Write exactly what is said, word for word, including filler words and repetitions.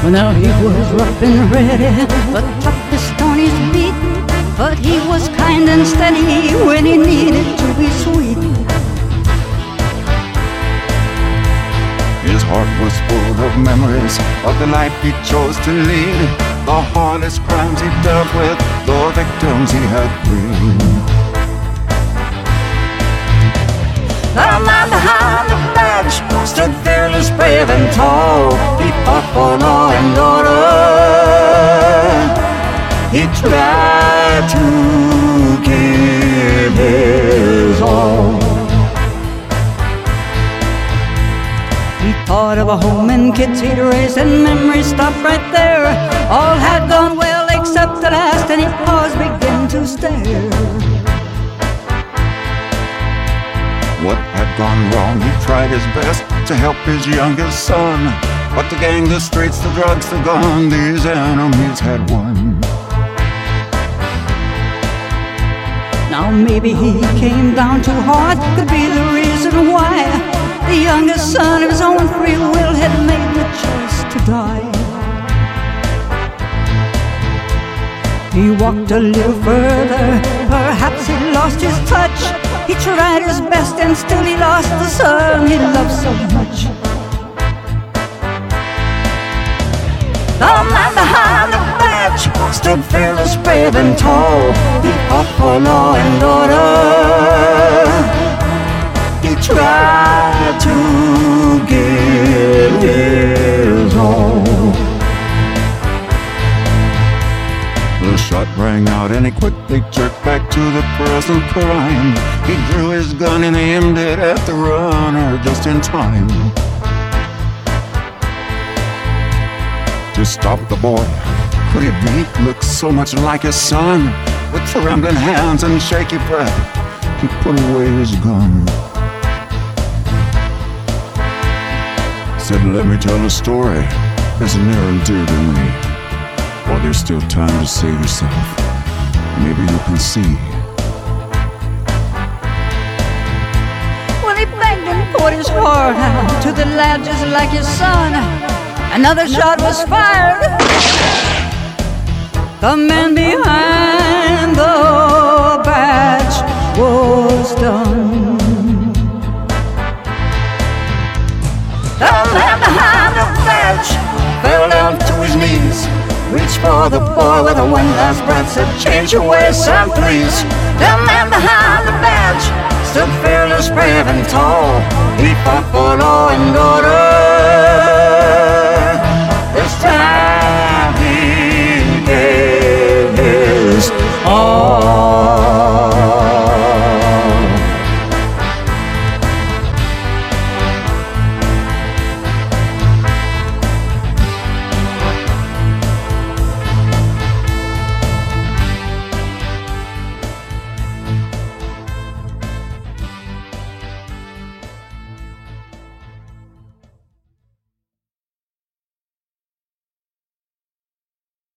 Now he was rough and ready, the toughest on his beat, but he was kind and steady when he needed to be sweet. His heart was full of memories of the life he chose to lead, the hardest crimes he dealt with, the victims he had freed. The man behind the badge stood fearless, brave and tall. He fought for law and order. He tried to give his all. He thought of a home and kids he'd raised, and memories stopped right there. All had gone well except the last, and he paused, began to stare. What had gone wrong? He tried his best to help his youngest son, but the gang, the streets, the drugs, the gun, these enemies had won. Now maybe he came down too hard, could be the reason why the youngest son of his own free will had made the choice to die. He walked a little further, perhaps he lost his touch. He tried his best and still he lost the son he loved so much. The man behind the badge stood fearless, brave and tall. He fought for law and order. He tried to give his all. The shot rang out and he quickly jerked back to the present crime. He drew his gun and aimed it at the runner just in time to stop the boy. Could it be? Looked so much like his son. With trembling hands and shaky breath, he put away his gun. Said, let me tell a story that's near and dear to me. While there's still time to save yourself, maybe you can see. Well, he begged and poured his heart out to the lad just like his son. Another shot was fired. The man behind the badge was done. The man behind the badge fell down to his knees, reached for the boy with a one last breath, said, change your ways, son, please. The man behind the badge stood fearless, brave and tall. He fought for law and order.